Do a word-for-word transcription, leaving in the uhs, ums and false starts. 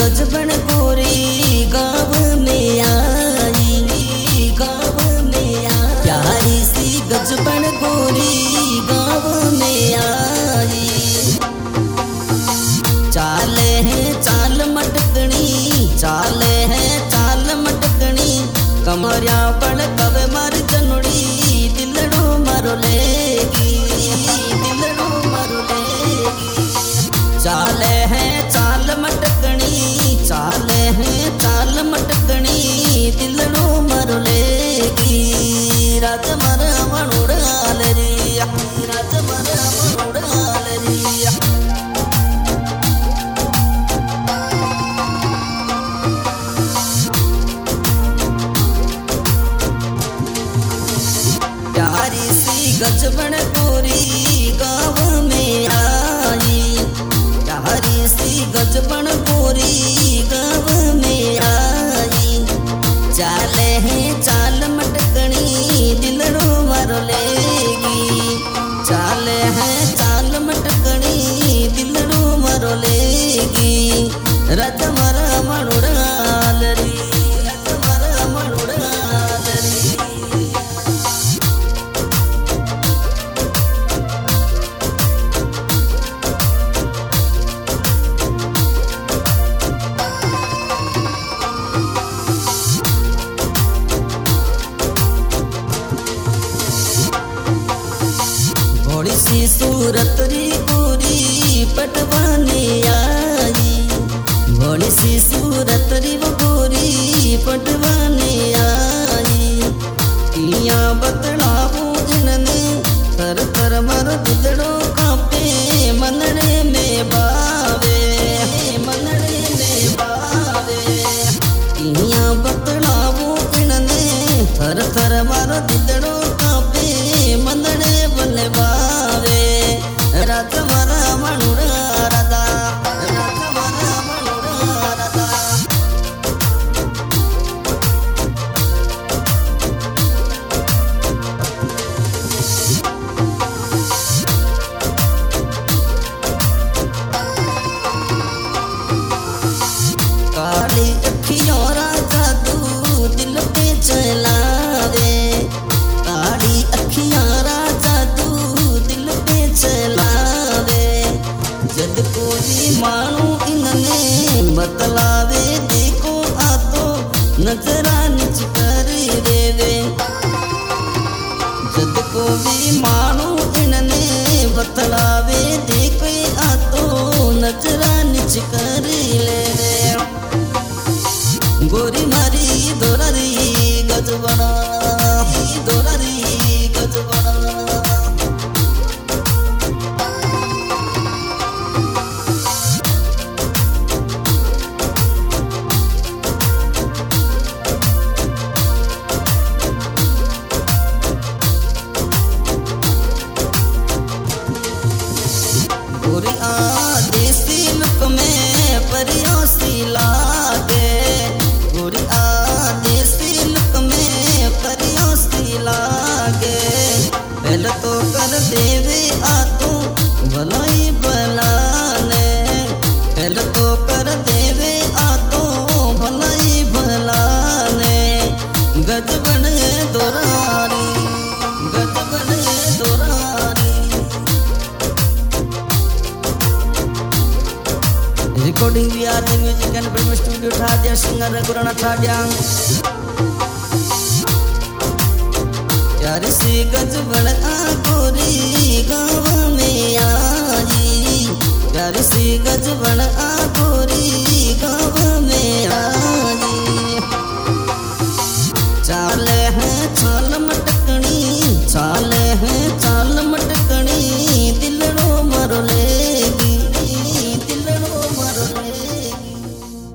गजबन गोरी गाँव में आई, गाँव में आई। प्यारी सी गजबन गोरी गाँव में आई। चाले है चाल मटकनी, चाले है चाल मटकनी। कमरिया पड़ कवे मार जनोड़ी, दिलड़ो मारो लेगी, दिलड़ो मारो लेगी। चाले है चाल मटकनी, चाले है चाल मटकनी। दिलड़ो मारो लेगी। रात मर मनुड़ाल रिया, रात मर मनुड़ाल रिया। प्यारी सी गजबन गोरी गाँव में आई। प्यारी सी गजबन गोरी गाँव में आई। चाले है चाल मटकनी, दिलड़ो मारो लेगी। चाले है चाल मटकनी, दिलड़ो मारो लेगी। रत मरा मनुड़ाल री, रत मरा मनुड़ाल री। भोली सी सूरत री गोरी पटवाने आई। भोली सी सूरत री वो गोरी पटवाने आई। किया बतलावू इनने तर तर मर दिलड़ो कांपे। मनड़े में बावे, मनड़े में बावे। किया बतलावू इनने थर थर मर दिलड़ो कांपे। मनड़े बने बावे। रात मरा मनुड़ा राधा, रात मरा मनुड़ा राधा। काली अखियों राजा तू दिल पे चलावे। काली अखियां राजा तू दिल पे चलावे। जद कोई मानू इनने बतलावे, देखो आ तो नजरा निच कर देवे। जद कोई मानू इनने बतलावे, देखो आ तो नजरा निच कर लेवे। गोरी मारी दोरारी गजबना, दोरारी गजबना। गोरी आ देसी लुक में परियों सी लागे। गोरी आ देसी लुक में परियों सी लागे। पहले तो कर देवे आ तू भलाई भलाने। पहले तो कर देवे आ तू भलाई भलाने। गजबन दोरारी, गजबन दोरारी। Recording we are the music and film studio Thadiya, singer Raghurana Thadiya. प्यारी सी गजबन आ गोरी गाँव में आई। प्यारी सी गजबन आ गोरी